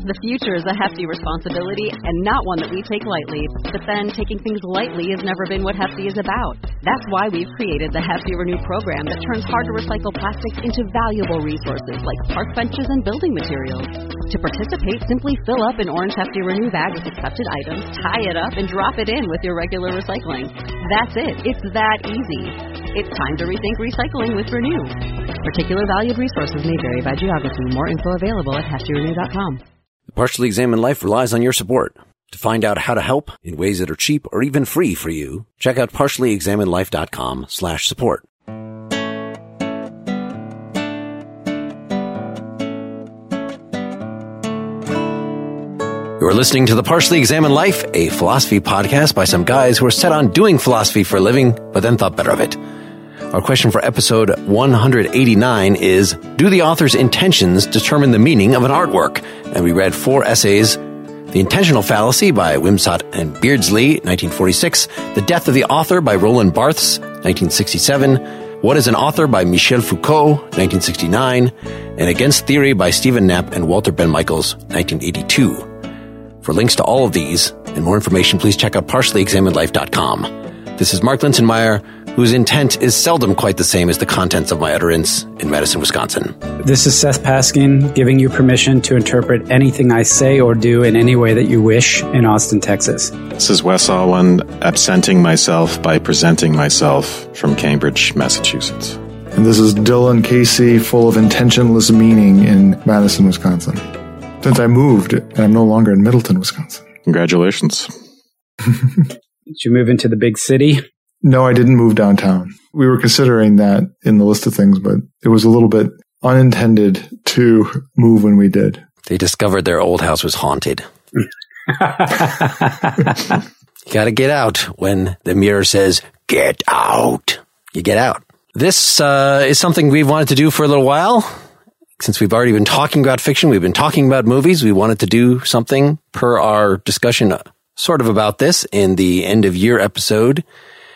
The future is a hefty responsibility and not one that we take lightly. But then, taking things lightly has never been what Hefty is about. That's why we've created the Hefty Renew program that turns hard-to-recycle plastics into valuable resources like park benches and building materials. To participate, simply fill up an orange Hefty Renew bag with accepted items, tie it up, and drop it in with your regular recycling. That's it. It's that easy. It's time to rethink recycling with Renew. Particular valued resources may vary by geography. More info available at heftyrenew.com. The Partially Examined Life relies on your support. To find out how to help in ways that are cheap or even free for you, check out partiallyexaminedlife.com/support. You're listening to The Partially Examined Life, a philosophy podcast by some guys who are set on doing philosophy for a living, but then thought better of it. Our question for episode 189 is, do the author's intentions determine the meaning of an artwork? And we read 4 essays: The Intentional Fallacy by Wimsatt and Beardsley, 1946, The Death of the Author by Roland Barthes, 1967, What is an Author by Michel Foucault, 1969, and Against Theory by Stephen Knapp and Walter Ben Michaels, 1982. For links to all of these and more information, please check out partiallyexaminedlife.com. This is Mark Linsenmayer, whose intent is seldom quite the same as the contents of my utterance in Madison, Wisconsin. This is Seth Paskin, giving you permission to interpret anything I say or do in any way that you wish in Austin, Texas. This is Wes Alwan, absenting myself by presenting myself from Cambridge, Massachusetts. And this is Dylan Casey, full of intentionless meaning in Madison, Wisconsin. Since I moved, and I'm no longer in Middleton, Wisconsin. Congratulations. Did you move into the big city? No, I didn't move downtown. We were considering that in the list of things, but it was a little bit unintended to move when we did. They discovered their old house was haunted. You gotta get out. When the mirror says, get out, you get out. This is something we've wanted to do for a little while. Since we've already been talking about fiction, we've been talking about movies, we wanted to do something per our discussion sort of about this in the end of year episode.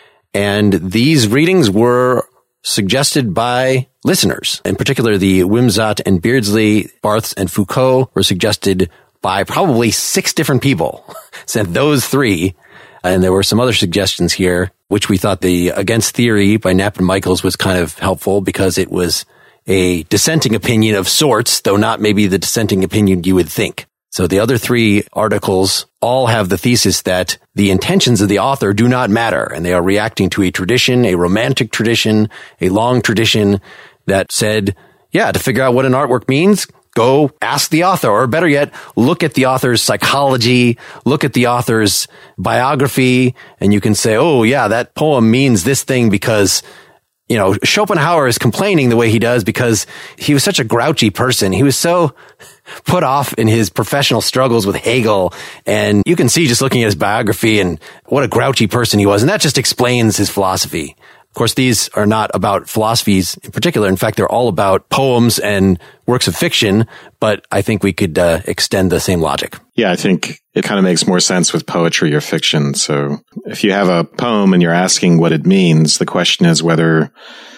And these readings were suggested by listeners. In particular, the Wimsatt and Beardsley, Barthes and Foucault were suggested by probably 6 different people. Sent those 3. And there were some other suggestions here, which we thought the Against Theory by Knapp and Michaels was kind of helpful because it was a dissenting opinion of sorts, though not maybe the dissenting opinion you would think. So the other 3 articles all have the thesis that the intentions of the author do not matter, and they are reacting to a tradition, a romantic tradition, a long tradition that said, yeah, to figure out what an artwork means, go ask the author, or better yet, look at the author's psychology, look at the author's biography, and you can say, oh yeah, that poem means this thing because, you know, Schopenhauer is complaining the way he does because he was such a grouchy person. He was so put off in his professional struggles with Hegel. And you can see just looking at his biography and what a grouchy person he was. And that just explains his philosophy. Of course, these are not about philosophies in particular. In fact, they're all about poems and works of fiction. But I think we could extend the same logic. Yeah, I think it kind of makes more sense with poetry or fiction. So if you have a poem and you're asking what it means, the question is whether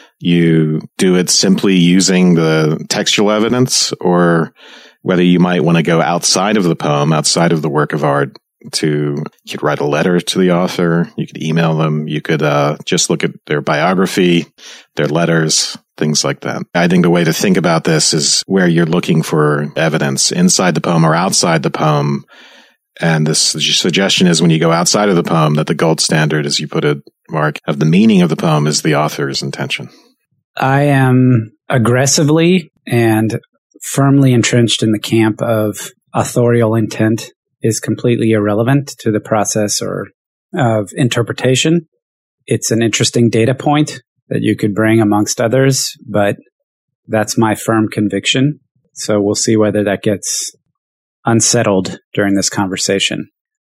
you do it simply using the textual evidence or whether you might want to go outside of the poem, outside of the work of art. You could write a letter to the author, you could email them, you could just look at their biography, their letters, things like that. I think the way to think about this is where you're looking for evidence inside the poem or outside the poem. And this suggestion is when you go outside of the poem that the gold standard, as you put it, Mark, of the meaning of the poem is the author's intention. I am aggressively and firmly entrenched in the camp of authorial intent is completely irrelevant to the process or of interpretation. It's an interesting data point that you could bring amongst others, but that's my firm conviction. So we'll see whether that gets unsettled during this conversation.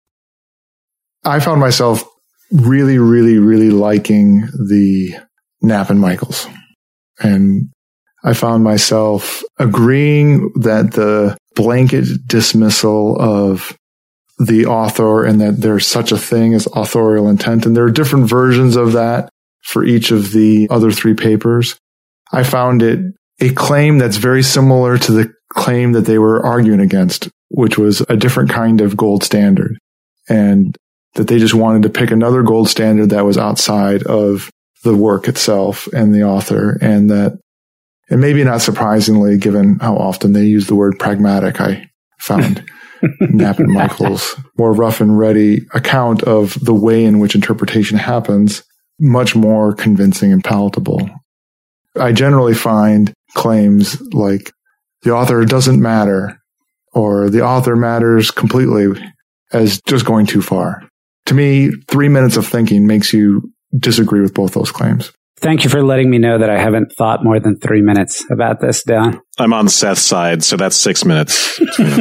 I found myself really, really, really liking the Knapp and Michaels. And I found myself agreeing that the blanket dismissal of the author and that there's such a thing as authorial intent, and there are different versions of that for each of the other 3 papers. I found it a claim that's very similar to the claim that they were arguing against which was a different kind of gold standard. And that they just wanted to pick another gold standard that was outside of the work itself and the author. And that, and maybe not surprisingly, given how often they use the word pragmatic, I found Knapp and Michaels' more rough and ready account of the way in which interpretation happens much more convincing and palatable. I generally find claims like the author doesn't matter or the author matters completely as just going too far. To me, 3 minutes of thinking makes you disagree with both those claims. Thank you for letting me know that I haven't thought more than 3 minutes about this, Don. I'm on Seth's side, so that's 6 minutes.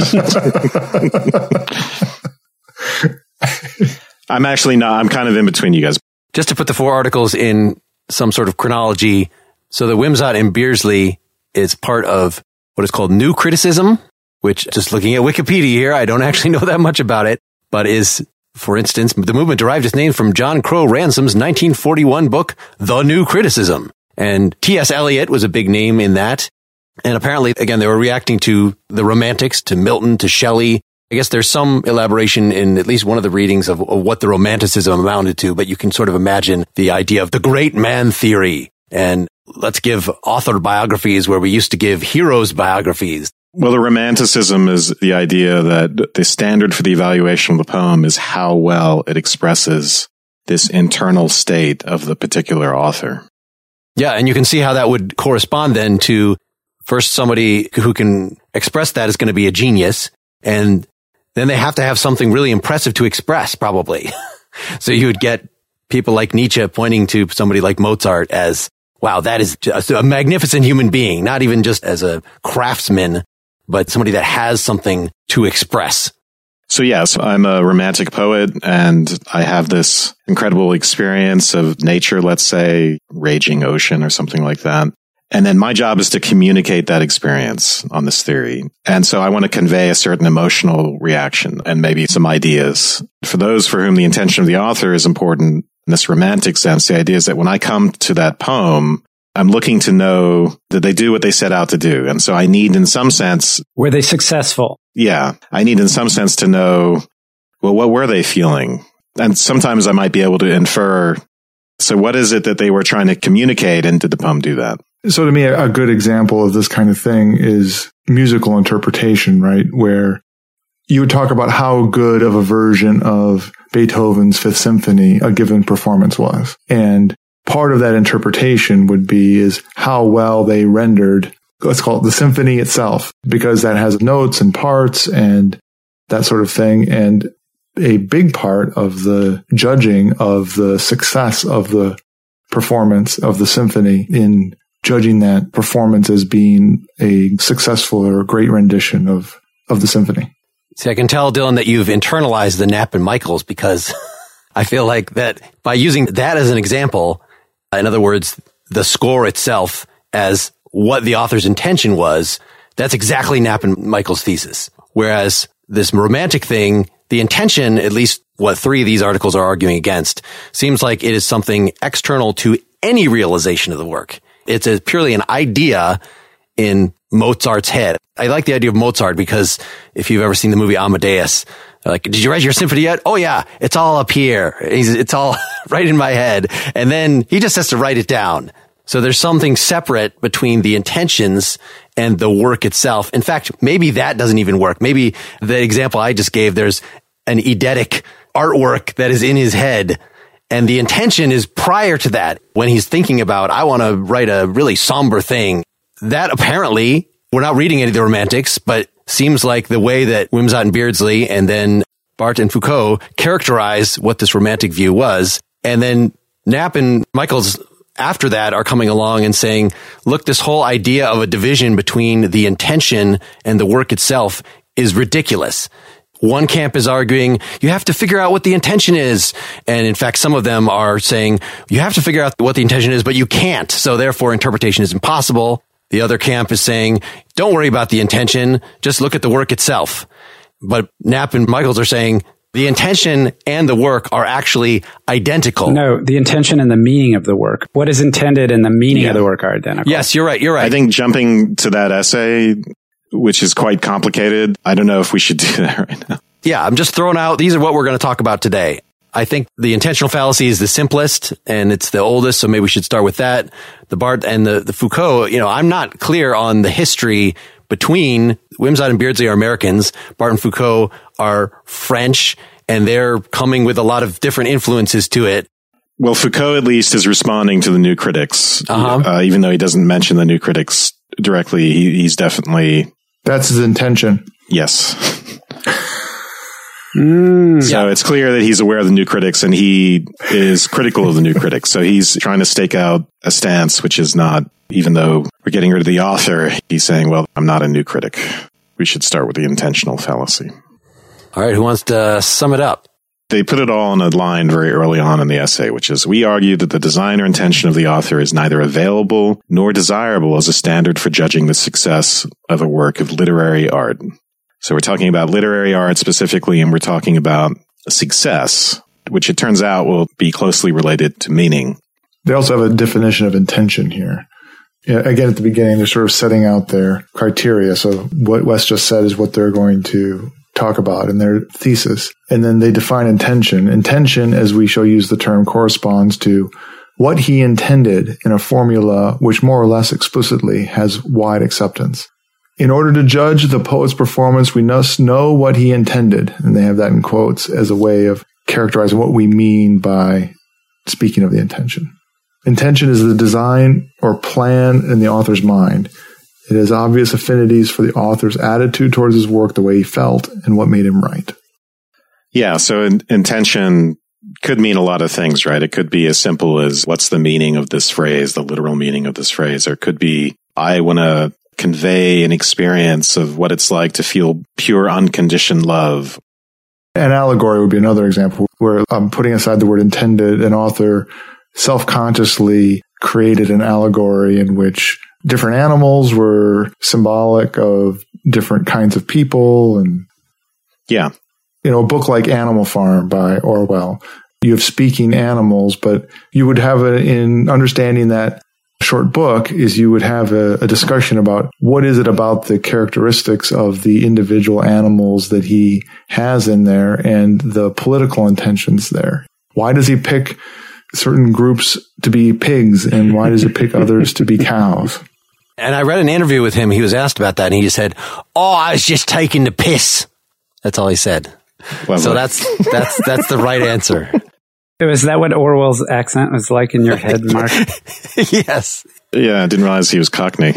I'm actually not. I'm kind of in between you guys. Just to put the 4 articles in some sort of chronology, so the Wimsatt and Beardsley is part of what is called New Criticism, which, just looking at Wikipedia here, I don't actually know that much about it, but is, for instance, the movement derived its name from John Crowe Ransom's 1941 book, The New Criticism. And T.S. Eliot was a big name in that. And apparently, again, they were reacting to the Romantics, to Milton, to Shelley. I guess there's some elaboration in at least one of the readings of what the Romanticism amounted to, but you can sort of imagine the idea of the great man theory. And let's give author biographies where we used to give heroes biographies. Well, the Romanticism is the idea that the standard for the evaluation of the poem is how well it expresses this internal state of the particular author. Yeah, and you can see how that would correspond then to first somebody who can express that is going to be a genius, and then they have to have something really impressive to express, probably. So you would get people like Nietzsche pointing to somebody like Mozart as, wow, that is just a magnificent human being, not even just as a craftsman, but somebody that has something to express. So yes, I'm a romantic poet and I have this incredible experience of nature, let's say, raging ocean or something like that. And then my job is to communicate that experience on this theory. And so I want to convey a certain emotional reaction and maybe some ideas. For those for whom the intention of the author is important in this romantic sense, the idea is that when I come to that poem, I'm looking to know that they do what they set out to do. And so I need, in some sense... Were they successful? Yeah. I need, in some sense, to know, well, what were they feeling? And sometimes I might be able to infer, so what is it that they were trying to communicate, and did the poem do that? So to me, a good example of this kind of thing is musical interpretation, right? Where you would talk about how good of a version of Beethoven's Fifth Symphony a given performance was. And part of that interpretation would be is how well they rendered, let's call it the symphony itself, because that has notes and parts and that sort of thing. And a big part of the judging of the success of the performance of the symphony in judging that performance as being a successful or a great rendition of the symphony. See, I can tell, Dylan, that you've internalized the Knapp and Michaels, because I feel like that by using that as an example, in other words, the score itself as what the author's intention was, that's exactly Knapp and Michaels' thesis. Whereas this romantic thing, the intention, at least what 3 of these articles are arguing against, seems like it is something external to any realization of the work. It's purely an idea in Mozart's head. I like the idea of Mozart because if you've ever seen the movie Amadeus, like, did you write your symphony yet? Oh yeah, it's all up here. It's all right in my head. And then he just has to write it down. So there's something separate between the intentions and the work itself. In fact, maybe that doesn't even work. Maybe the example I just gave, there's an eidetic artwork that is in his head, and the intention is prior to that when he's thinking about, I want to write a really somber thing. That apparently, we're not reading any of the Romantics, but seems like the way that Wimsatt and Beardsley and then Barthes and Foucault characterize what this romantic view was. And then Knapp and Michaels after that are coming along and saying, look, this whole idea of a division between the intention and the work itself is ridiculous. One camp is arguing, you have to figure out what the intention is. And in fact, some of them are saying, you have to figure out what the intention is, but you can't. So therefore, interpretation is impossible. The other camp is saying, don't worry about the intention, just look at the work itself. But Knapp and Michaels are saying, the intention and the work are actually identical. No, the intention and the meaning of the work. What is intended and the meaning of the work are identical. Yes, you're right. You're right. I think jumping to that essay, which is quite complicated. I don't know if we should do that right now. Yeah, I'm just throwing out, these are what we're going to talk about today. I think the intentional fallacy is the simplest and it's the oldest, so maybe we should start with that. The Barthes and the Foucault, I'm not clear on the history between Wimsatt and Beardsley are Americans, Barthes and Foucault are French, and they're coming with a lot of different influences to it. Well, Foucault at least is responding to the New Critics, even though he doesn't mention the New Critics directly. He's definitely... That's his intention. Yes. So it's clear that he's aware of the New Critics and he is critical of the New Critics. So he's trying to stake out a stance, which is not, even though we're getting rid of the author, he's saying, well, I'm not a New Critic. We should start with the intentional fallacy. All right, who wants to sum it up? They put it all in a line very early on in the essay, which is, we argue that the design or intention of the author is neither available nor desirable as a standard for judging the success of a work of literary art. So we're talking about literary art specifically, and we're talking about success, which it turns out will be closely related to meaning. They also have a definition of intention here. Yeah, again, at the beginning, they're sort of setting out their criteria. So what Wes just said is what they're going to talk about in their thesis. And then they define intention. Intention, as we shall use the term, corresponds to what he intended in a formula which more or less explicitly has wide acceptance. In order to judge the poet's performance, we must know what he intended. And they have that in quotes as a way of characterizing what we mean by speaking of the intention. Intention is the design or plan in the author's mind. It has obvious affinities for the author's attitude towards his work, the way he felt, and what made him write. Yeah, so intention could mean a lot of things, right? It could be as simple as, what's the meaning of this phrase, the literal meaning of this phrase? Or it could be, I want to convey an experience of what it's like to feel pure, unconditioned love. An allegory would be another example where I'm putting aside the word intended. An author self-consciously created an allegory in which different animals were symbolic of different kinds of people. And yeah, a book like Animal Farm by Orwell, you have speaking animals, but you would have in understanding that short book is you would have a discussion about what is it about the characteristics of the individual animals that he has in there and the political intentions there. Why does he pick certain groups to be pigs and why does he pick others to be cows? And I read an interview with him. He was asked about that and he just said, I was just taking the piss. That's all he said. Well, so that's the right answer. Was that what Orwell's accent was like in your head, Mark? Yes. Yeah, I didn't realize he was Cockney.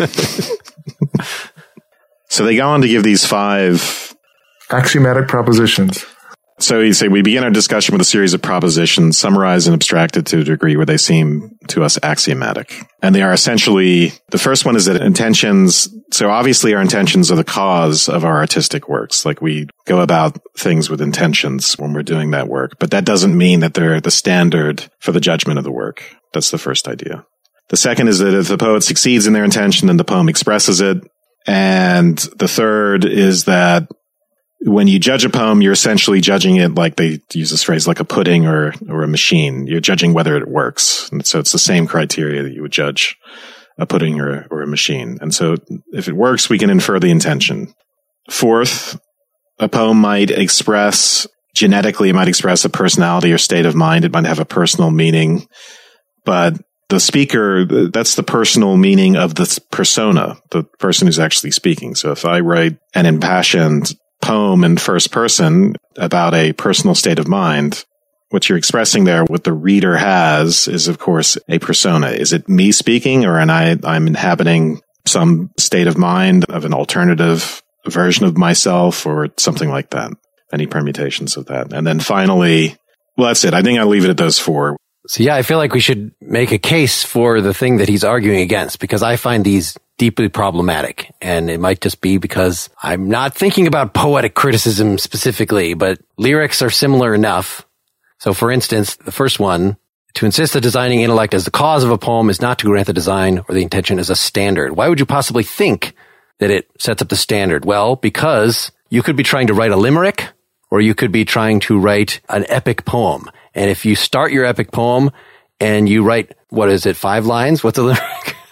So they go on to give these 5 axiomatic propositions. So you say, we begin our discussion with a series of propositions, summarized and abstracted to a degree where they seem to us axiomatic. And they are essentially, the first one is that intentions, so obviously our intentions are the cause of our artistic works. Like we go about things with intentions when we're doing that work, but that doesn't mean that they're the standard for the judgment of the work. That's the first idea. The second is that if the poet succeeds in their intention, then the poem expresses it. And the third is that when you judge a poem, you're essentially judging it, like they use this phrase, like a pudding or a machine. You're judging whether it works. And so it's the same criteria that you would judge a pudding or a machine. And so if it works, we can infer the intention. Fourth, a poem might express, genetically, it might express a personality or state of mind. It might have a personal meaning. But the speaker, that's the personal meaning of the persona, the person who's actually speaking. So if I write an impassioned poem in first person about a personal state of mind, what you're expressing there, what the reader has is, of course, a persona. Is it me speaking, or I'm inhabiting some state of mind of an alternative version of myself or something like that? Any permutations of that. And then finally, well, that's it. I think I'll leave it at those 4. So yeah, I feel like we should make a case for the thing that he's arguing against, because I find these deeply problematic. And it might just be because I'm not thinking about poetic criticism specifically, but lyrics are similar enough. So for instance, the first one, to insist that designing intellect as the cause of a poem is not to grant the design or the intention as a standard. Why would you possibly think that it sets up the standard? Well, because you could be trying to write a limerick, or you could be trying to write an epic poem. And if you start your epic poem and you write, 5 lines? What's a limerick?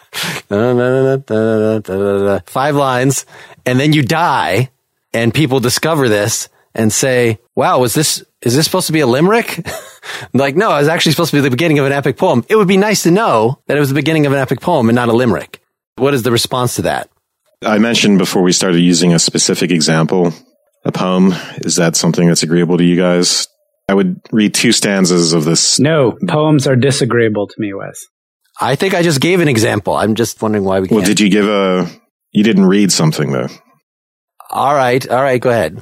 5 lines, and then you die, and people discover this and say, wow, is this supposed to be a limerick? Like, no, it was actually supposed to be the beginning of an epic poem. It would be nice to know that it was the beginning of an epic poem and not a limerick. What is the response to that? I mentioned before we started using a specific example, a poem. Is that something that's agreeable to you guys? I would read 2 stanzas of this. No, poems are disagreeable to me, Wes. I think I just gave an example. I'm just wondering why we can't. Well, did you you didn't read something though. All right, go ahead.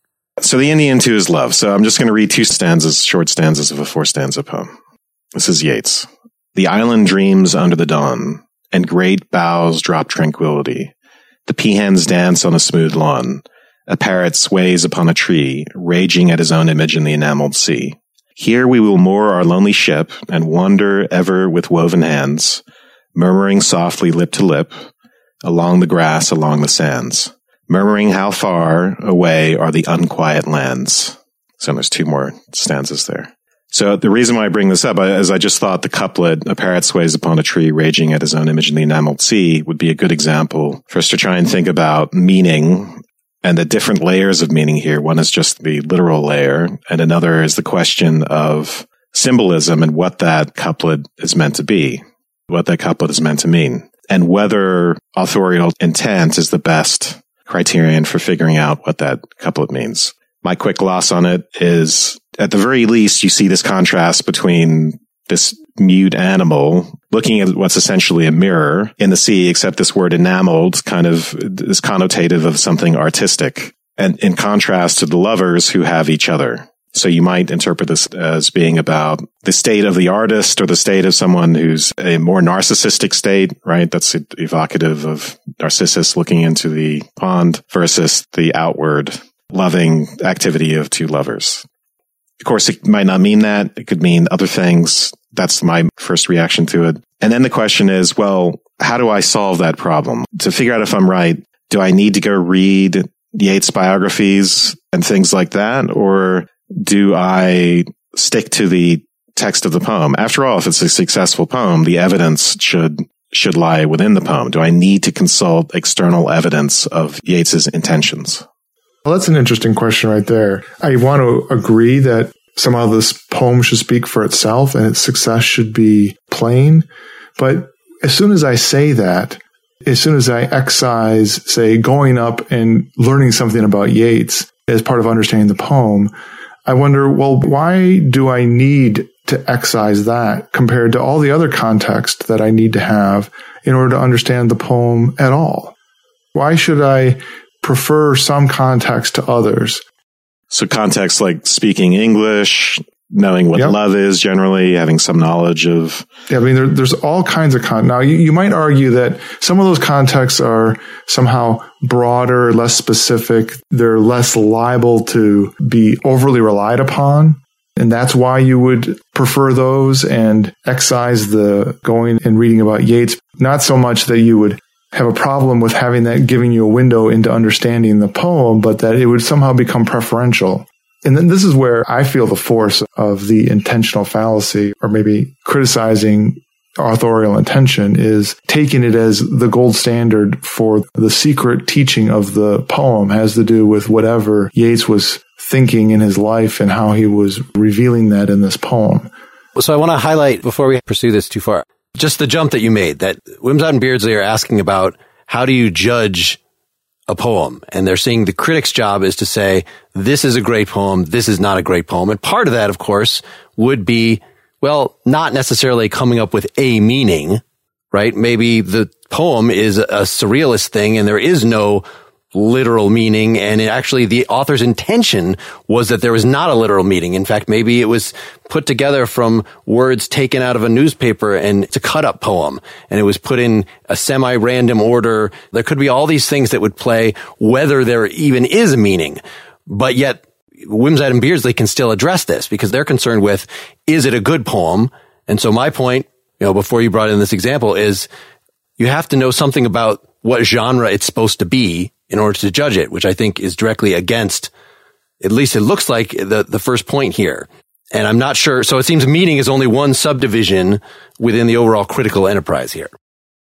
So the Indian to his love. So I'm just going to read 2 stanzas, short stanzas of a 4-stanza poem. This is Yeats. The island dreams under the dawn, and great boughs drop tranquility. The peahens dance on a smooth lawn. A parrot sways upon a tree, raging at his own image in the enameled sea. Here we will moor our lonely ship, and wander ever with woven hands, murmuring softly lip to lip, along the grass, along the sands. Murmuring how far away are the unquiet lands. So there's 2 more stanzas there. So the reason why I bring this up is I just thought the couplet, a parrot sways upon a tree, raging at his own image in the enameled sea, would be a good example for us to try and think about meaning and the different layers of meaning here. One is just the literal layer, and another is the question of symbolism and what that couplet is meant to be, what that couplet is meant to mean, and whether authorial intent is the best criterion for figuring out what that couplet means. My quick gloss on it is, at the very least, you see this contrast between this mute animal looking at what's essentially a mirror in the sea, except this word enameled kind of is connotative of something artistic, and in contrast to the lovers who have each other. So you might interpret this as being about the state of the artist or the state of someone who's a more narcissistic state, right? That's evocative of Narcissus looking into the pond versus the outward loving activity of 2 lovers. Of course, it might not mean that. It could mean other things. That's my first reaction to it. And then the question is, well, how do I solve that problem? To figure out if I'm right, do I need to go read Yeats biographies and things like that? Or do I stick to the text of the poem? After all, if it's a successful poem, the evidence should lie within the poem. Do I need to consult external evidence of Yeats's intentions? Well, that's an interesting question right there. I want to agree that somehow this poem should speak for itself and its success should be plain. But as soon as I say that, as soon as I excise, say, going up and learning something about Yeats as part of understanding the poem, I wonder, well, why do I need to excise that compared to all the other context that I need to have in order to understand the poem at all? Why should I prefer some context to others? So context like speaking English, knowing what love is generally, having some knowledge of... Yeah, I mean, there's all kinds of Now, you might argue that some of those contexts are somehow broader, less specific. They're less liable to be overly relied upon. And that's why you would prefer those and excise the going and reading about Yeats. Not so much that you would have a problem with having that giving you a window into understanding the poem, but that it would somehow become preferential. And then this is where I feel the force of the intentional fallacy, or maybe criticizing authorial intention, is taking it as the gold standard for the secret teaching of the poem has to do with whatever Yeats was thinking in his life and how he was revealing that in this poem. So I want to highlight, before we pursue this too far, just the jump that you made, that Wimsatt and Beardsley are asking about how do you judge a poem? And they're saying the critic's job is to say, this is a great poem, this is not a great poem. And part of that, of course, would be, well, not necessarily coming up with a meaning, right? Maybe the poem is a surrealist thing and there is no literal meaning, and actually the author's intention was that there was not a literal meaning. In fact, maybe it was put together from words taken out of a newspaper, and it's a cut-up poem, and it was put in a semi-random order. There could be all these things that would play whether there even is a meaning, but yet Wimsatt and Beardsley can still address this because they're concerned with, is it a good poem? And so my point, before you brought in this example, is you have to know something about what genre it's supposed to be in order to judge it, which I think is directly against, at least it looks like, the first point here. And I'm not sure. So it seems meaning is only one subdivision within the overall critical enterprise here.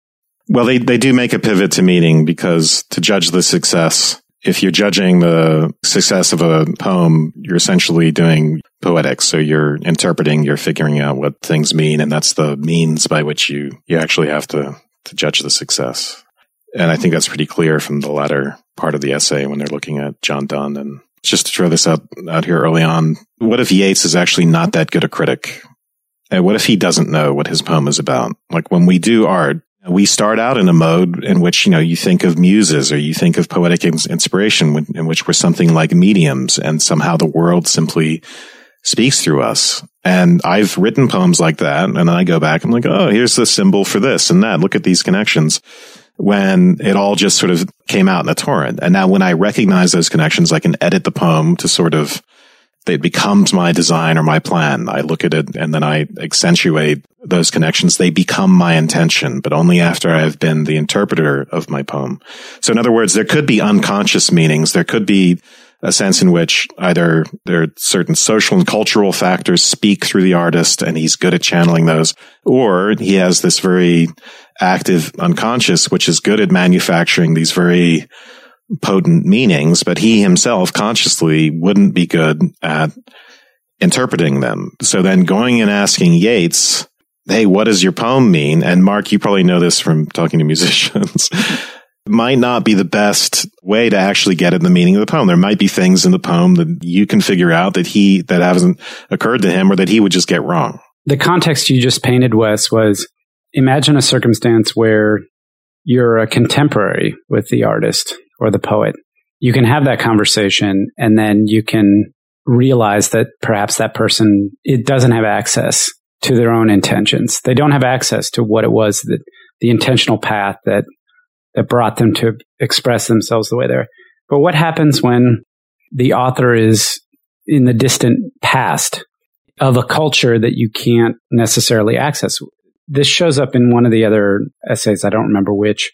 Well, they do make a pivot to meaning, because to judge the success, if you're judging the success of a poem, you're essentially doing poetics. So you're interpreting, you're figuring out what things mean, and that's the means by which you actually have to judge the success. And I think that's pretty clear from the latter part of the essay when they're looking at John Donne. And just to throw this out here early on, what if Yeats is actually not that good a critic? And what if he doesn't know what his poem is about? Like, when we do art, we start out in a mode in which, you think of muses, or you think of poetic inspiration, in which we're something like mediums, and somehow the world simply speaks through us. And I've written poems like that, and then I go back, I'm like, oh, here's the symbol for this and that. Look at these connections. When it all just sort of came out in a torrent. And now when I recognize those connections, I can edit the poem to sort of, it becomes my design or my plan. I look at it and then I accentuate those connections. They become my intention, but only after I've been the interpreter of my poem. So in other words, there could be unconscious meanings. There could be a sense in which either there are certain social and cultural factors speak through the artist and he's good at channeling those, or he has this very active unconscious, which is good at manufacturing these very potent meanings, but he himself consciously wouldn't be good at interpreting them. So then going and asking Yeats, hey, what does your poem mean? And Mark, you probably know this from talking to musicians, might not be the best way to actually get at the meaning of the poem. There might be things in the poem that you can figure out that hasn't occurred to him, or that he would just get wrong. The context you just painted, Wes, was, imagine a circumstance where you're a contemporary with the artist or the poet. You can have that conversation, and then you can realize that perhaps that person, it doesn't have access to their own intentions. They don't have access to what it was, that the intentional path that brought them to express themselves the way they're. But what happens when the author is in the distant past of a culture that you can't necessarily access? This shows up in one of the other essays, I don't remember which,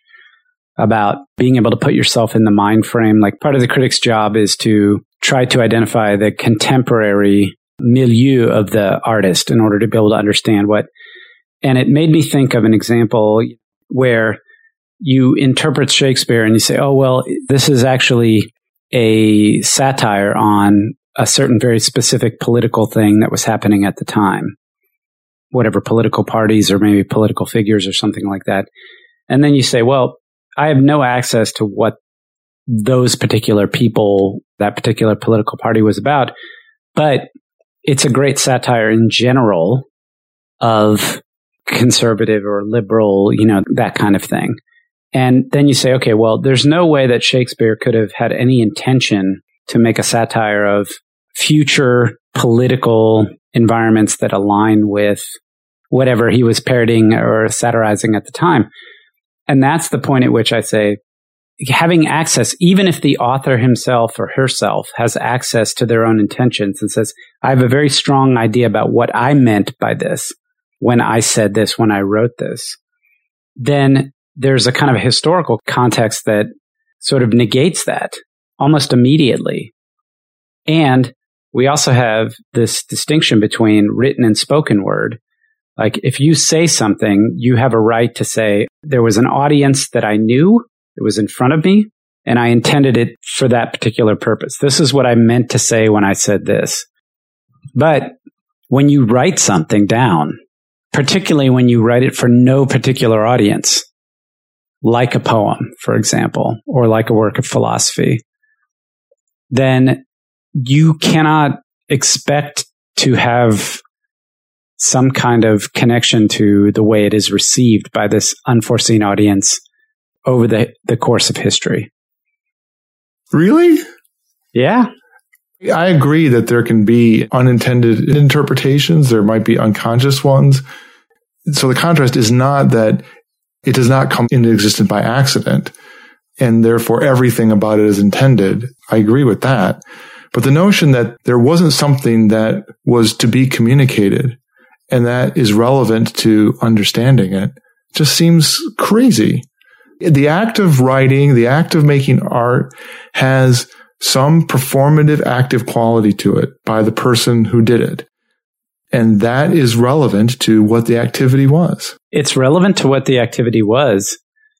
about being able to put yourself in the mind frame. Like, part of the critic's job is to try to identify the contemporary milieu of the artist in order to be able to understand what. And it made me think of an example where you interpret Shakespeare and you say, oh, well, this is actually a satire on a certain very specific political thing that was happening at the time. Whatever political parties or maybe political figures or something like that. And then you say, well, I have no access to what those particular people, that particular political party was about, but it's a great satire in general of conservative or liberal, that kind of thing. And then you say, okay, well, there's no way that Shakespeare could have had any intention to make a satire of future political environments that align with whatever he was parodying or satirizing at the time. And that's the point at which I say, having access, even if the author himself or herself has access to their own intentions and says, I have a very strong idea about what I meant by this when I said this, when I wrote this, then there's a kind of a historical context that sort of negates that almost immediately. And we also have this distinction between written and spoken word. Like, if you say something, you have a right to say, there was an audience that I knew, it was in front of me, and I intended it for that particular purpose. This is what I meant to say when I said this. But when you write something down, particularly when you write it for no particular audience, like a poem, for example, or like a work of philosophy, then you cannot expect to have some kind of connection to the way it is received by this unforeseen audience over the course of history. Really? Yeah. I agree that there can be unintended interpretations. There might be unconscious ones. So the contrast is not that it does not come into existence by accident, and therefore everything about it is intended. I agree with that. But the notion that there wasn't something that was to be communicated and that is relevant to understanding it just seems crazy. The act of writing, the act of making art has some performative active quality to it by the person who did it. And that is relevant to what the activity was. It's relevant to what the activity was,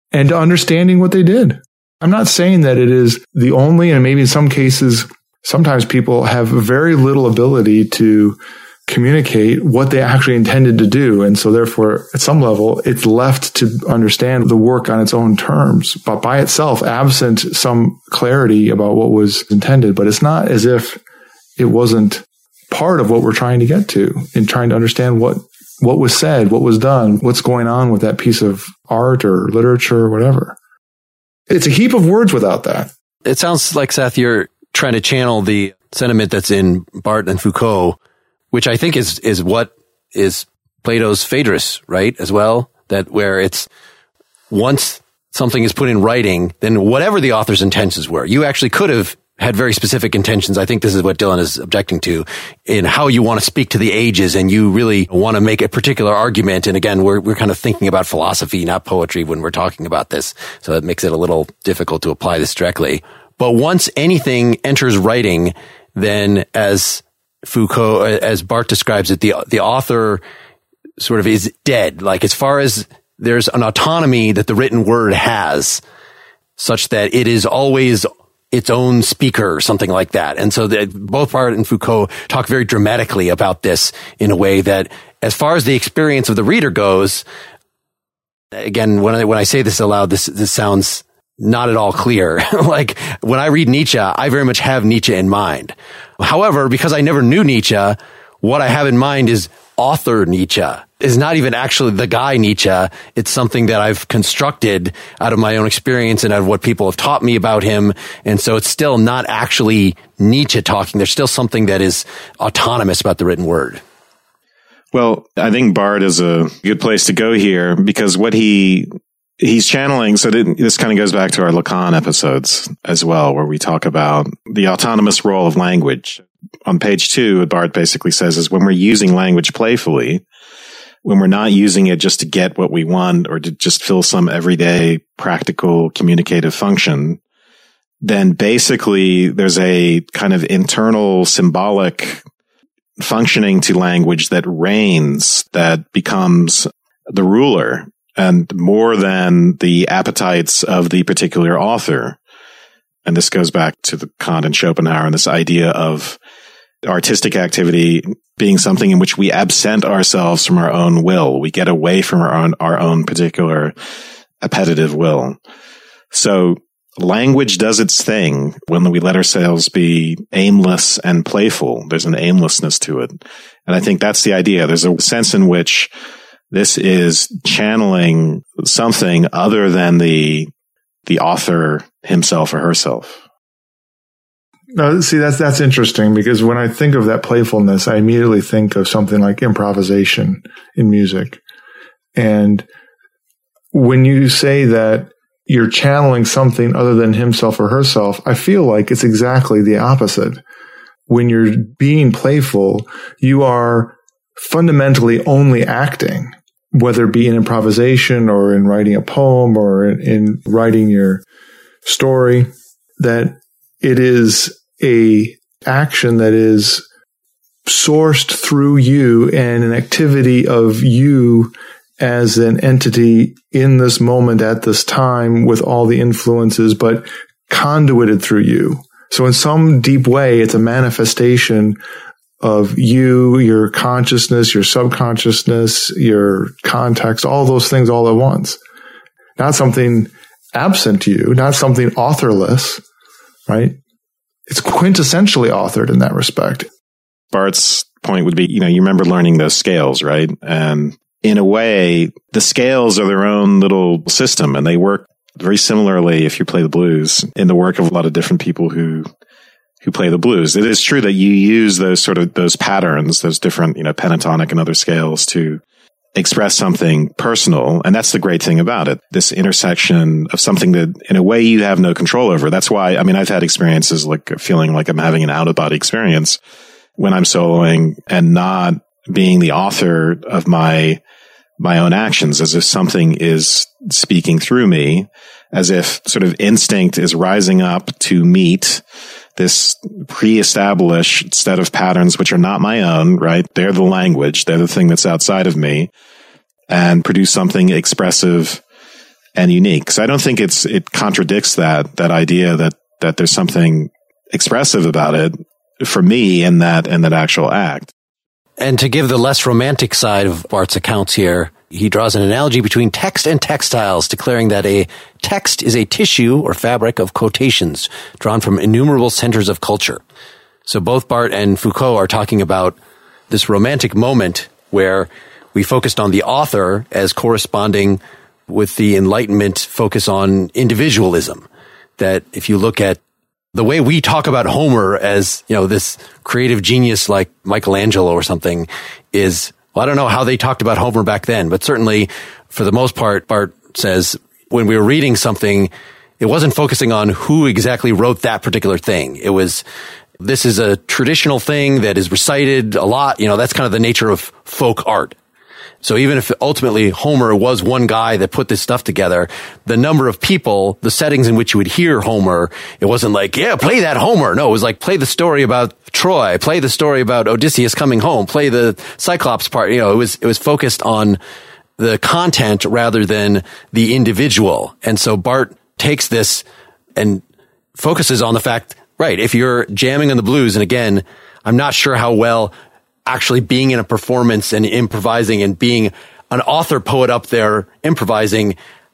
and to understanding what they did. I'm not saying that it is the only, and maybe in some cases, sometimes people have very little ability to communicate what they actually intended to do. And so therefore, at some level, it's left to understand the work on its own terms, but by itself, absent some clarity about what was intended. But it's not as if it wasn't part of what we're trying to get to in trying to understand what was said, what was done, what's going on with that piece of art or literature or whatever. It's a heap of words without that. It sounds like, Seth, you're trying to channel the sentiment that's in Barthes and Foucault, which I think is what is Plato's Phaedrus, right? As well, that where it's once something is put in writing, then whatever the author's intentions were, you actually could have had very specific intentions. I think this is what Dylan is objecting to in how you want to speak to the ages, and you really want to make a particular argument. And again, we're kind of thinking about philosophy, not poetry when we're talking about this. So it makes it a little difficult to apply this directly. But once anything enters writing, then as Foucault, as Barthes describes it, the author sort of is dead. Like, as far as there's an autonomy that the written word has, such that it is always its own speaker or something like that. And so both Barthes and Foucault talk very dramatically about this in a way that, as far as the experience of the reader goes, again, when I say this aloud, this sounds not at all clear. Like, when I read Nietzsche, I very much have Nietzsche in mind. However, because I never knew Nietzsche, what I have in mind is author Nietzsche. Is not even actually the guy Nietzsche. It's something that I've constructed out of my own experience and out of what people have taught me about him. And so it's still not actually Nietzsche talking. There's still something that is autonomous about the written word. Well, I think Barthes is a good place to go here, because what he's channeling, so this kind of goes back to our Lacan episodes as well, where we talk about the autonomous role of language. On page 2, what Barthes basically says is, when we're using language playfully, when we're not using it just to get what we want or to just fill some everyday practical communicative function, then basically there's a kind of internal symbolic functioning to language that reigns, that becomes the ruler, and more than the appetites of the particular author. And this goes back to the Kant and Schopenhauer and this idea of artistic activity being something in which we absent ourselves from our own will. We get away from our own particular appetitive will. So language does its thing when we let ourselves be aimless and playful. There's an aimlessness to it. And I think that's the idea. There's a sense in which this is channeling something other than the author himself or herself. No, see, that's interesting, because when I think of that playfulness, I immediately think of something like improvisation in music. And when you say that you're channeling something other than himself or herself, I feel like it's exactly the opposite. When you're being playful, you are fundamentally only acting, whether it be in improvisation or in writing a poem or in writing your story, that it is a action that is sourced through you and an activity of you as an entity in this moment at this time with all the influences, but conduited through you. So in some deep way, it's a manifestation of you, your consciousness, your subconsciousness, your context, all those things all at once. Not something absent to you, not something authorless, right? It's quintessentially authored in that respect. Barthes' point would be, you remember learning those scales, right? And in a way, the scales are their own little system, and they work very similarly if you play the blues in the work of a lot of different people who play the blues. It is true that you use those patterns, those different, pentatonic and other scales to express something personal. And that's the great thing about it. This intersection of something that in a way you have no control over. That's why, I've had experiences like feeling like I'm having an out of body experience when I'm soloing and not being the author of my own actions, as if something is speaking through me, as if sort of instinct is rising up to meet this pre-established set of patterns, which are not my own, right? They're the language. They're the thing that's outside of me, and produce something expressive and unique. So I don't think it contradicts that idea that there's something expressive about it for me in that actual act. And to give the less romantic side of Barth's accounts here, he draws an analogy between text and textiles, declaring that a text is a tissue or fabric of quotations drawn from innumerable centers of culture. So both Barth and Foucault are talking about this romantic moment where we focused on the author as corresponding with the Enlightenment focus on individualism. That if you look at the way we talk about Homer as, this creative genius like Michelangelo or something is, well, I don't know how they talked about Homer back then, but certainly for the most part, Barth says when we were reading something, it wasn't focusing on who exactly wrote that particular thing. It was, this is a traditional thing that is recited a lot. That's kind of the nature of folk art. So even if ultimately Homer was one guy that put this stuff together, the number of people, the settings in which you would hear Homer, it wasn't like, yeah, play that Homer. No, it was like, play the story about Troy, play the story about Odysseus coming home, play the Cyclops part. It was focused on the content rather than the individual. And so Barth takes this and focuses on the fact, right, if you're jamming on the blues, and again, I'm not sure how well actually being in a performance and improvising and being an author poet up there improvising,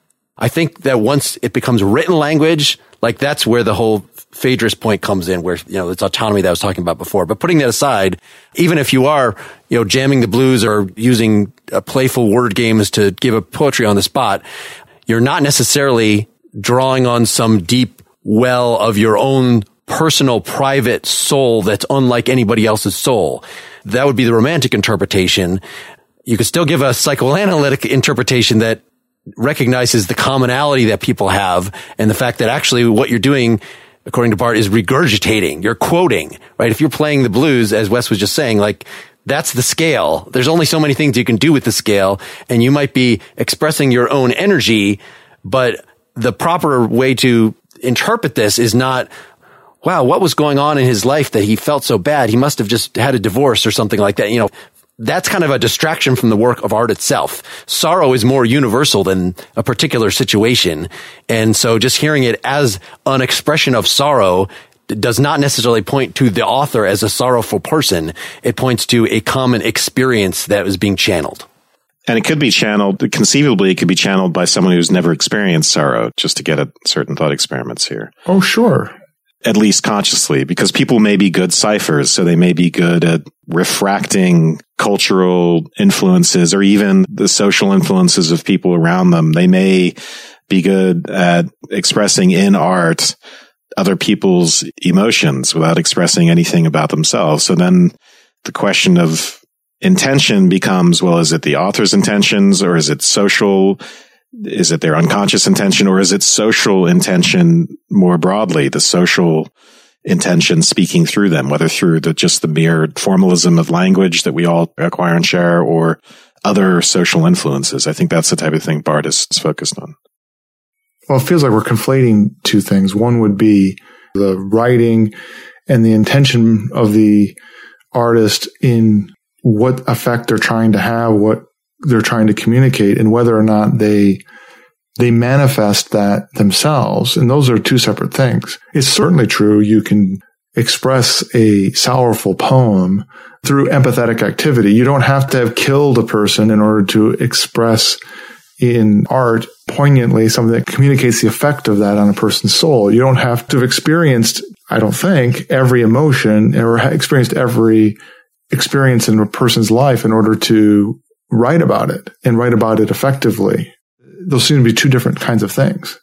I think that once it becomes written language, like that's where the whole Phaedrus point comes in, where, it's autonomy that I was talking about before. But putting that aside, even if you are, jamming the blues or using playful word games to give a poetry on the spot, you're not necessarily drawing on some deep well of your own personal, private soul that's unlike anybody else's soul. That would be the romantic interpretation. You could still give a psychoanalytic interpretation that recognizes the commonality that people have and the fact that actually what you're doing, according to Barth, is regurgitating. You're quoting, right? If you're playing the blues, as Wes was just saying, like, that's the scale. There's only so many things you can do with the scale, and you might be expressing your own energy, but the proper way to interpret this is not, wow, what was going on in his life that he felt so bad? He must have just had a divorce or something like that. That's kind of a distraction from the work of art itself. Sorrow is more universal than a particular situation. And so just hearing it as an expression of sorrow does not necessarily point to the author as a sorrowful person. It points to a common experience that was being channeled. And it could be channeled, conceivably, it could be channeled by someone who's never experienced sorrow, just to get at certain thought experiments here. Oh, sure. At least consciously, because people may be good ciphers, so they may be good at refracting cultural influences or even the social influences of people around them. They may be good at expressing in art other people's emotions without expressing anything about themselves. So then the question of intention becomes, well, is it the author's intentions, or is it social? Is it their unconscious intention, or is it social intention more broadly, the social intention speaking through them, whether through just the mere formalism of language that we all acquire and share, or other social influences? I think that's the type of thing Barth is focused on. Well, it feels like we're conflating two things. One would be the writing and the intention of the artist in what effect they're trying to have, what they're trying to communicate, and whether or not they manifest that themselves. And those are two separate things. It's certainly true you can express a sorrowful poem through empathetic activity. You don't have to have killed a person in order to express in art poignantly something that communicates the effect of that on a person's soul. You don't have to have experienced, I don't think, every emotion or experienced every experience in a person's life in order to write about it and write about it effectively. Those seem to be two different kinds of things.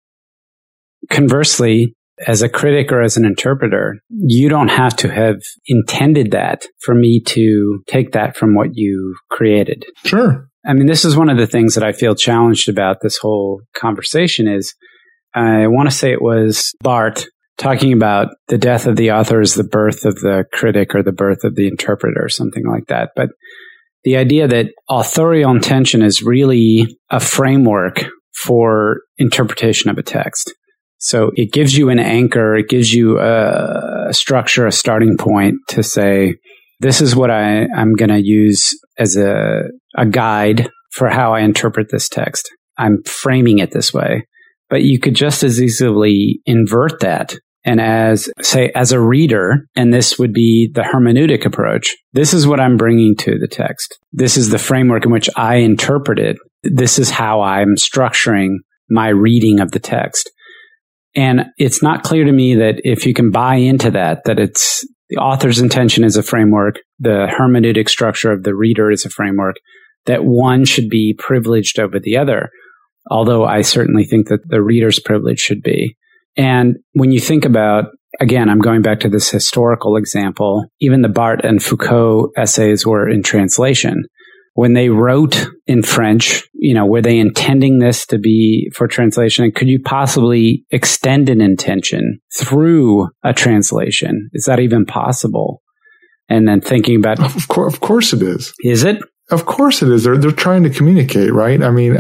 Conversely, as a critic or as an interpreter, you don't have to have intended that for me to take that from what you created. Sure. I mean, this is one of the things that I feel challenged about this whole conversation is, I want to say it was Barth talking about the death of the author is the birth of the critic or the birth of the interpreter or something like that. But the idea that authorial intention is really a framework for interpretation of a text. So it gives you an anchor, it gives you a structure, a starting point to say, this is what I'm going to use as a guide for how I interpret this text. I'm framing it this way. But you could just as easily invert that. And as a reader, and this would be the hermeneutic approach, this is what I'm bringing to the text. This is the framework in which I interpret it. This is how I'm structuring my reading of the text. And it's not clear to me that if you can buy into that it's the author's intention is a framework, the hermeneutic structure of the reader is a framework, that one should be privileged over the other. Although I certainly think that the reader's privilege should be. And when you think about, again, I'm going back to this historical example, even the Barthes and Foucault essays were in translation. When they wrote in French, were they intending this to be for translation? And could you possibly extend an intention through a translation? Is that even possible? And then thinking about... Of course it is. Is it? Of course it is. They're trying to communicate, right? I mean,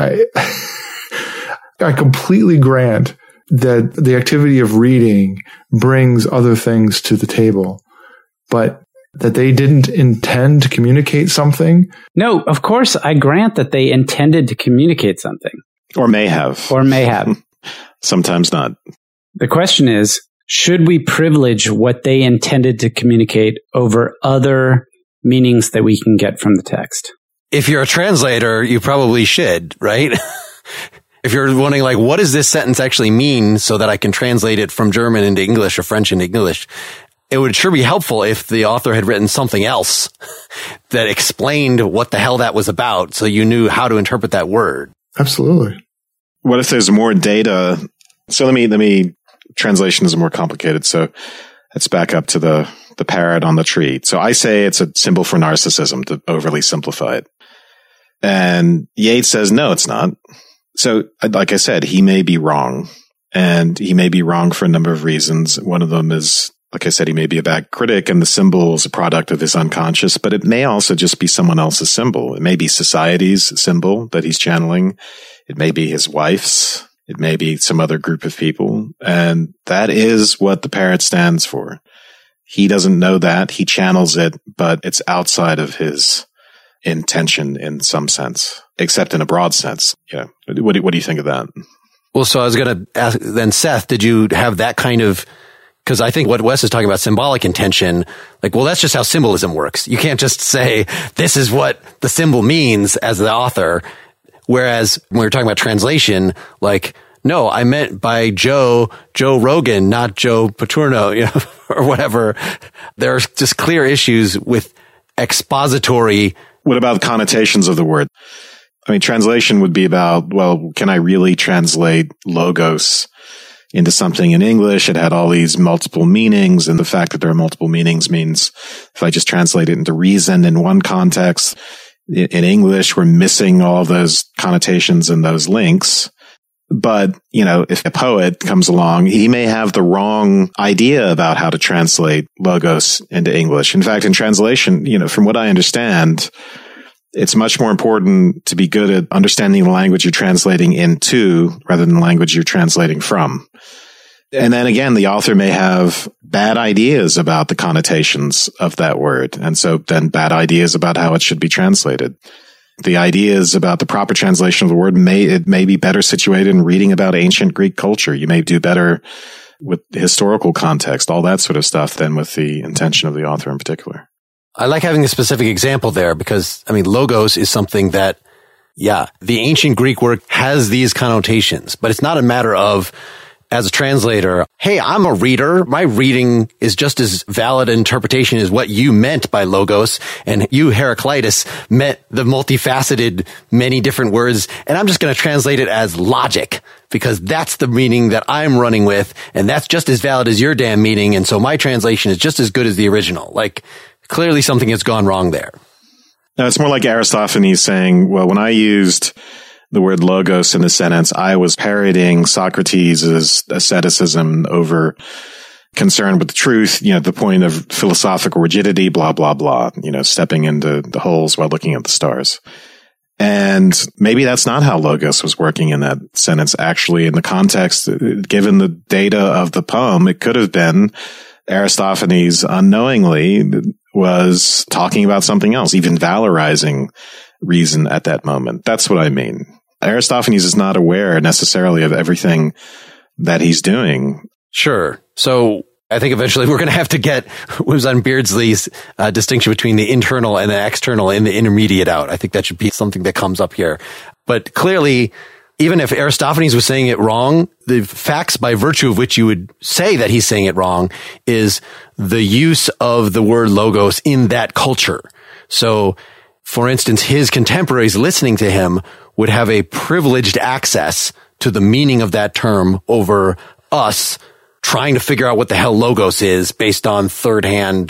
I completely grant that the activity of reading brings other things to the table, but that they didn't intend to communicate something? No, of course, I grant that they intended to communicate something. Or may have. Sometimes not. The question is, should we privilege what they intended to communicate over other meanings that we can get from the text? If you're a translator, you probably should, right? If you're wondering, like, what does this sentence actually mean so that I can translate it from German into English or French into English, it would sure be helpful if the author had written something else that explained what the hell that was about so you knew how to interpret that word. Absolutely. What if there's more data? So let me, translation is more complicated. So let's back up to the parrot on the tree. So I say it's a symbol for narcissism, to overly simplify it. And Yates says, no, it's not. So, like I said, he may be wrong, and he may be wrong for a number of reasons. One of them is, like I said, he may be a bad critic, and the symbol is a product of his unconscious, but it may also just be someone else's symbol. It may be society's symbol that he's channeling. It may be his wife's. It may be some other group of people. And that is what the parrot stands for. He doesn't know that. He channels it, but it's outside of his intention in some sense, except in a broad sense. Yeah. What do you think of that? Well, so I was going to ask then, Seth, did you have that kind of, because I think what Wes is talking about, symbolic intention, like, well, that's just how symbolism works. You can't just say, this is what the symbol means as the author. Whereas when we're talking about translation, like, no, I meant by Joe Rogan, not Joe Paterno, or whatever. There are just clear issues with expository. What about the connotations of the word? I mean, translation would be about, well, can I really translate logos into something in English? It had all these multiple meanings, and the fact that there are multiple meanings means if I just translate it into reason in one context, in English, we're missing all of those connotations and those links. But, if a poet comes along, he may have the wrong idea about how to translate logos into English. In fact, in translation, from what I understand, it's much more important to be good at understanding the language you're translating into rather than the language you're translating from. And then again, the author may have bad ideas about the connotations of that word. And so then bad ideas about how it should be translated. The ideas about the proper translation of the word may be better situated in reading about ancient Greek culture. You may do better with historical context, all that sort of stuff, than with the intention of the author in particular. I like having a specific example there because, logos is something that, the ancient Greek word has these connotations, but it's not a matter of, as a translator, hey, I'm a reader. My reading is just as valid an interpretation as what you meant by logos. And you, Heraclitus, meant the multifaceted, many different words. And I'm just going to translate it as logic because that's the meaning that I'm running with. And that's just as valid as your damn meaning. And so my translation is just as good as the original. Like, clearly something has gone wrong there. Now, it's more like Aristophanes saying, well, when I used the word logos in the sentence, I was parodying Socrates' asceticism over concern with the truth, the point of philosophical rigidity, blah, blah, blah, stepping into the holes while looking at the stars. And maybe that's not how logos was working in that sentence. Actually, in the context, given the data of the poem, it could have been Aristophanes unknowingly was talking about something else, even valorizing reason at that moment. That's what I mean. Aristophanes is not aware necessarily of everything that he's doing. Sure. So I think eventually we're going to have to get was on Beardsley's distinction between the internal and the external in the intermediate out. I think that should be something that comes up here. But clearly, even if Aristophanes was saying it wrong, the facts by virtue of which you would say that he's saying it wrong is the use of the word logos in that culture. So, for instance, his contemporaries listening to him would have a privileged access to the meaning of that term over us trying to figure out what the hell logos is based on third-hand,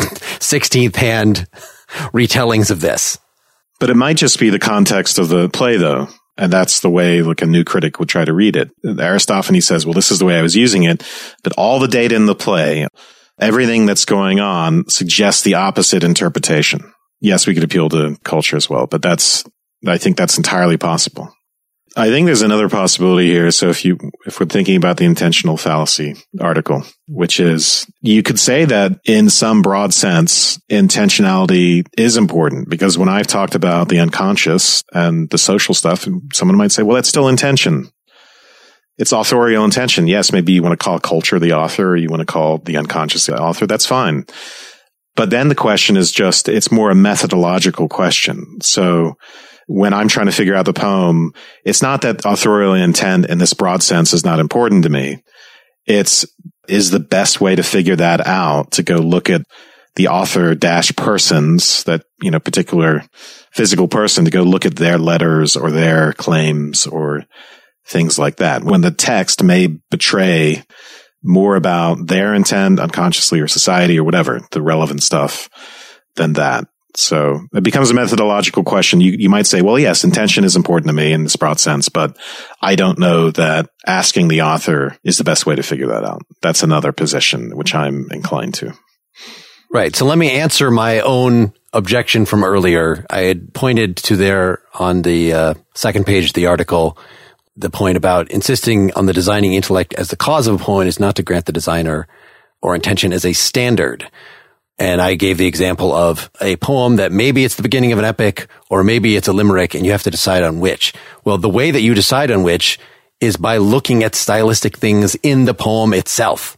16th-hand retellings of this. But it might just be the context of the play, though. And that's the way like a new critic would try to read it. Aristophanes says, well, this is the way I was using it, but all the data in the play, everything that's going on suggests the opposite interpretation. Yes, we could appeal to culture as well, but I think that's entirely possible. I think there's another possibility here. So if we're thinking about the intentional fallacy article, which is you could say that in some broad sense, intentionality is important, because when I've talked about the unconscious and the social stuff, someone might say, well, that's still intention. It's authorial intention. Yes, maybe you want to call culture the author, or you want to call the unconscious the author. That's fine. But then the question is it's more a methodological question. So when I'm trying to figure out the poem, it's not that authorial intent in this broad sense is not important to me. Is the best way to figure that out to go look at the author - persons, that, particular physical person, to go look at their letters or their claims or things like that. When the text may betray more about their intent unconsciously or society or whatever, the relevant stuff, than that. So it becomes a methodological question. You might say, well, yes, intention is important to me in this broad sense, but I don't know that asking the author is the best way to figure that out. That's another position which I'm inclined to. Right. So let me answer my own objection from earlier. I had pointed to there on the second page of the article, the point about insisting on the designing intellect as the cause of a poem is not to grant the designer or intention as a standard. And I gave the example of a poem that maybe it's the beginning of an epic or maybe it's a limerick and you have to decide on which. Well, the way that you decide on which is by looking at stylistic things in the poem itself.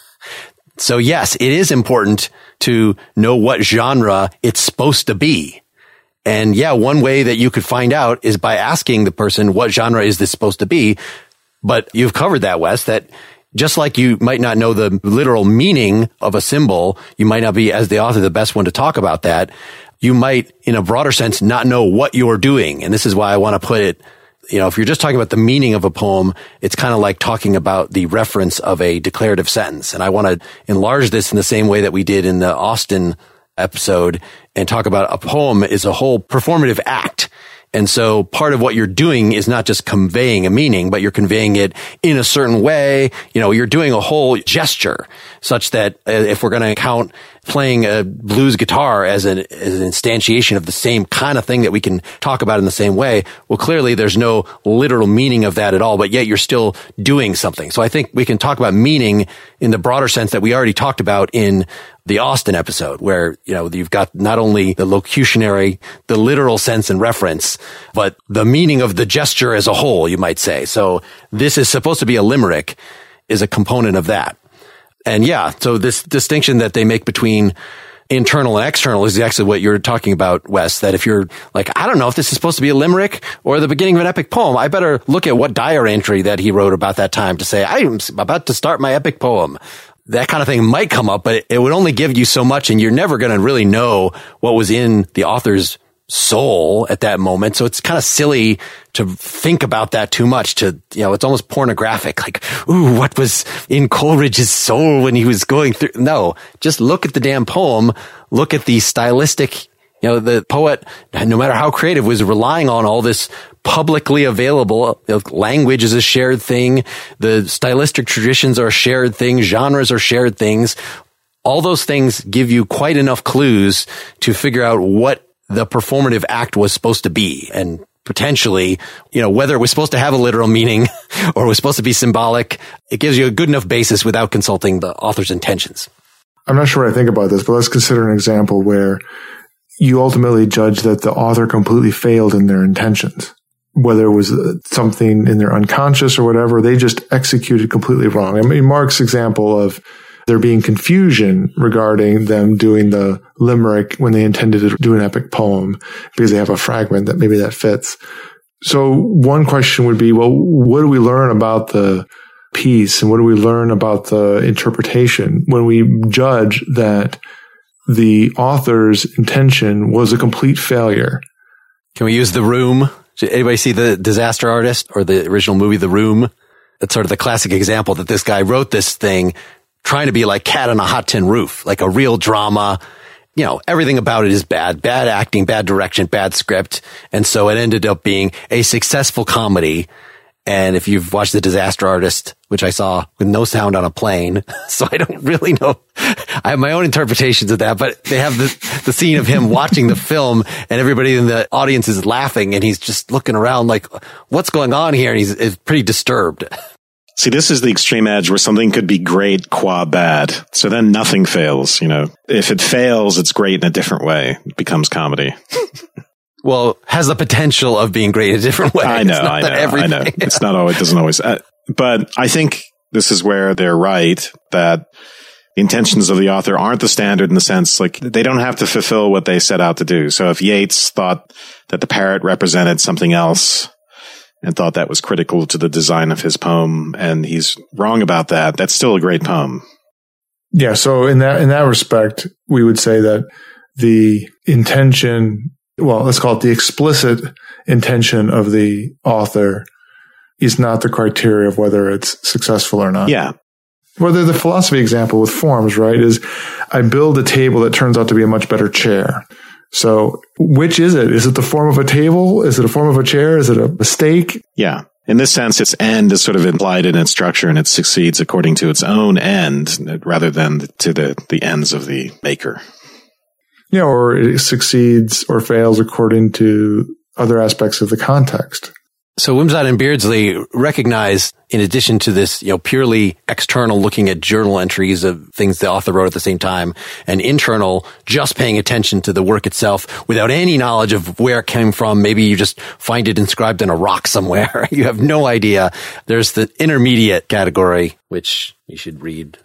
So yes, it is important to know what genre it's supposed to be. And yeah, one way that you could find out is by asking the person, what genre is this supposed to be? But you've covered that, Wes, that just like you might not know the literal meaning of a symbol, you might not be, as the author, the best one to talk about that. You might, in a broader sense, not know what you're doing. And this is why I want to put it, if you're just talking about the meaning of a poem, it's kind of like talking about the reference of a declarative sentence. And I want to enlarge this in the same way that we did in the Austin episode and talk about a poem is a whole performative act. And so part of what you're doing is not just conveying a meaning, but you're conveying it in a certain way. You're doing a whole gesture such that if we're going to count playing a blues guitar as an instantiation of the same kind of thing that we can talk about in the same way, well, clearly there's no literal meaning of that at all, but yet you're still doing something. So I think we can talk about meaning in the broader sense that we already talked about in the Austin episode, where, you've got not only the locutionary, the literal sense and reference, but the meaning of the gesture as a whole, you might say. So this is supposed to be a limerick is a component of that. And yeah, so this distinction that they make between internal and external is actually what you're talking about, Wes, that if you're like, I don't know if this is supposed to be a limerick or the beginning of an epic poem, I better look at what diary entry that he wrote about that time to say, I'm about to start my epic poem. That kind of thing might come up, but it would only give you so much, and you're never going to really know what was in the author's soul at that moment. So it's kind of silly to think about that too much. It's almost pornographic. Like, ooh, what was in Coleridge's soul when he was going through? No, just look at the damn poem. Look at the stylistic. The poet, no matter how creative, was relying on all this publicly available language is a shared thing. The stylistic traditions are shared things. Genres are shared things. All those things give you quite enough clues to figure out what the performative act was supposed to be. And potentially, whether it was supposed to have a literal meaning or was supposed to be symbolic, it gives you a good enough basis without consulting the author's intentions. I'm not sure what I think about this, but let's consider an example where you ultimately judge that the author completely failed in their intentions. whether it was something in their unconscious or whatever, they just executed completely wrong. I mean, Mark's example of there being confusion regarding them doing the limerick when they intended to do an epic poem because they have a fragment that maybe that fits. So one question would be, well, what do we learn about the piece and what do we learn about the interpretation when we judge that the author's intention was a complete failure? Can we use The Room? Did anybody see The Disaster Artist or the original movie, The Room? That's sort of the classic example that this guy wrote this thing trying to be like Cat on a Hot Tin Roof, like a real drama. You know, everything about it is bad acting, bad direction, bad script. And so it ended up being a successful comedy. And if you've watched The Disaster Artist, which I saw with no sound on a plane, so I don't really know. I have my own interpretations of that, but they have the scene of him watching the film and everybody in the audience is laughing and he's just looking around like, what's going on here? And he's pretty disturbed. See, this is the extreme edge where something could be great qua bad. So then nothing fails, you know. If it fails, it's great in a different way. It becomes comedy. Well, has the potential of being great in a different way. I know. It's not always, it doesn't always. But I think this is where they're right, that the intentions of the author aren't the standard in the sense, like, they don't have to fulfill what they set out to do. So if Yeats thought that the parrot represented something else and thought that was critical to the design of his poem, and he's wrong about that, that's still a great poem. Yeah. So in that respect, we would say that the intention, well, let's call it the explicit intention of the author is not the criteria of whether it's successful or not. Yeah. Whether the philosophy example with forms, right, is I build a table that turns out to be a much better chair. So which is it? Is it the form of a table? Is it a form of a chair? Is it a mistake? Yeah. In this sense, its end is sort of implied in its structure and it succeeds according to its own end rather than to the ends of the maker. Yeah, or it succeeds or fails according to other aspects of the context. So Wimsatt and Beardsley recognize, in addition to this, purely external looking at journal entries of things the author wrote at the same time, and internal just paying attention to the work itself without any knowledge of where it came from. Maybe you just find it inscribed in a rock somewhere. You have no idea. There's the intermediate category, which you should read.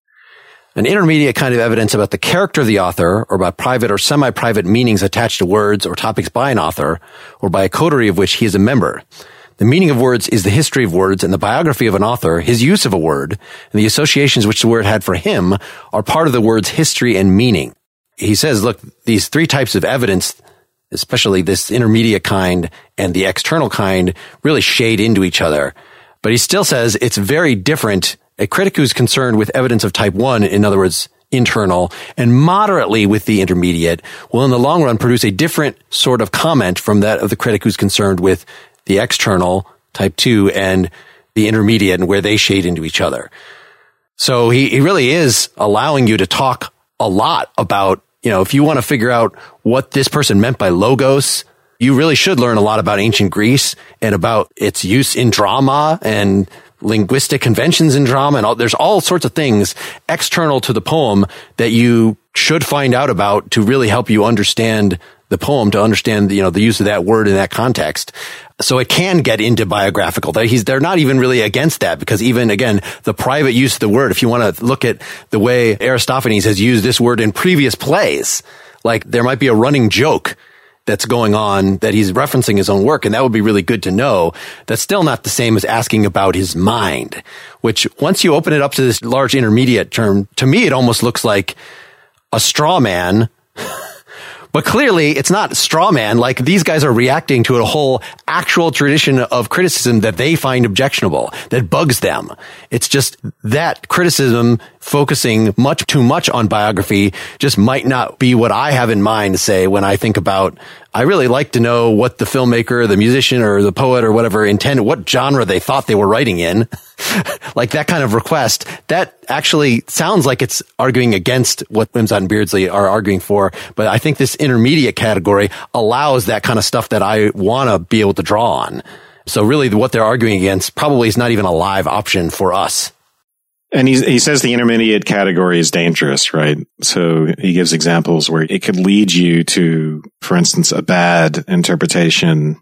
An intermediate kind of evidence about the character of the author, or by private or semi-private meanings attached to words or topics by an author, or by a coterie of which he is a member. The meaning of words is the history of words, and the biography of an author, his use of a word, and the associations which the word had for him, are part of the word's history and meaning. He says, look, these three types of evidence, especially this intermediate kind and the external kind, really shade into each other. But he still says it's very different. A critic who's concerned with evidence of type 1, in other words, internal, and moderately with the intermediate, will in the long run produce a different sort of comment from that of the critic who's concerned with the external, type 2, and the intermediate, and where they shade into each other. So he really is allowing you to talk a lot about, if you want to figure out what this person meant by logos, you really should learn a lot about ancient Greece and about its use in drama and linguistic conventions in drama, and there's all sorts of things external to the poem that you should find out about to really help you understand the poem, to understand the use of that word in that context. So it can get into biographical. They're not even really against that, because even, again, the private use of the word, if you want to look at the way Aristophanes has used this word in previous plays, like there might be a running joke that's going on that he's referencing his own work, and that would be really good to know. That's still not the same as asking about his mind, which once you open it up to this large intermediate term, to me it almost looks like a straw man. But clearly it's not a straw man. Like, these guys are reacting to a whole actual tradition of criticism that they find objectionable, that bugs them. It's just that criticism focusing much too much on biography just might not be what I have in mind to say when I think about, I really like to know what the filmmaker, the musician, or the poet or whatever intended, what genre they thought they were writing in. Like that kind of request, that actually sounds like it's arguing against what Wimsatt and Beardsley are arguing for. But I think this intermediate category allows that kind of stuff that I want to be able to draw on. So really what they're arguing against probably is not even a live option for us. And he says the intermediate category is dangerous, right? So he gives examples where it could lead you to, for instance, a bad interpretation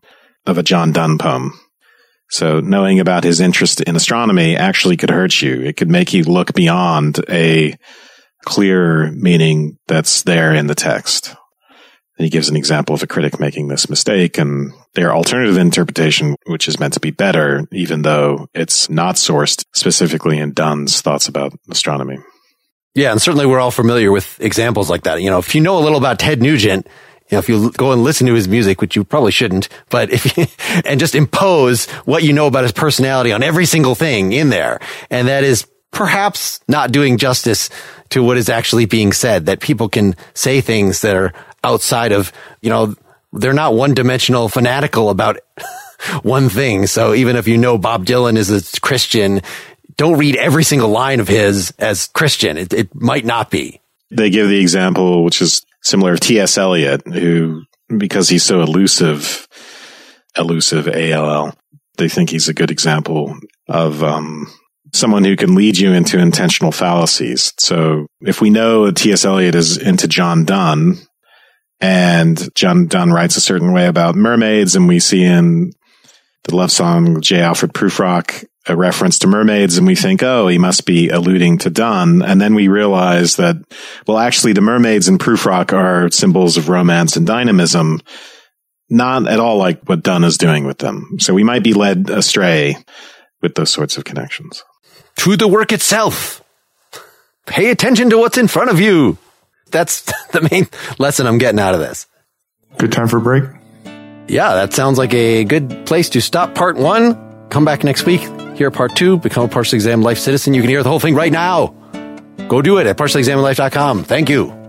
of a John Donne poem. So knowing about his interest in astronomy actually could hurt you. It could make you look beyond a clear meaning that's there in the text. And he gives an example of a critic making this mistake and their alternative interpretation, which is meant to be better, even though it's not sourced specifically in Donne's thoughts about astronomy. Yeah, and certainly we're all familiar with examples like that. You know, if you know a little about Ted Nugent, you know, if you go and listen to his music, which you probably shouldn't, but if you, and just impose what you know about his personality on every single thing in there, and that is perhaps not doing justice to what is actually being said, that people can say things that are outside of, you know, they're not one-dimensional fanatical about one thing. So even if you know Bob Dylan is a Christian, don't read every single line of his as Christian. It might not be. They give the example, which is similar, of T.S. Eliot, who, because he's so elusive, A-L-L, they think he's a good example of someone who can lead you into intentional fallacies. So if we know T.S. Eliot is into John Donne, and John Donne writes a certain way about mermaids, and we see in the love song J. Alfred Prufrock a reference to mermaids, and we think, oh, he must be alluding to Donne. And then we realize that, well, actually the mermaids in Prufrock are symbols of romance and dynamism, not at all like what Donne is doing with them. So we might be led astray with those sorts of connections. To the work itself. Pay attention to what's in front of you. That's the main lesson I'm getting out of this. Good time for a break? Yeah, that sounds like a good place to stop part 1. Come back next week. Hear part 2. Become a partially examined life citizen. You can hear the whole thing right now. Go do it at partiallyexaminedlife.com. Thank you.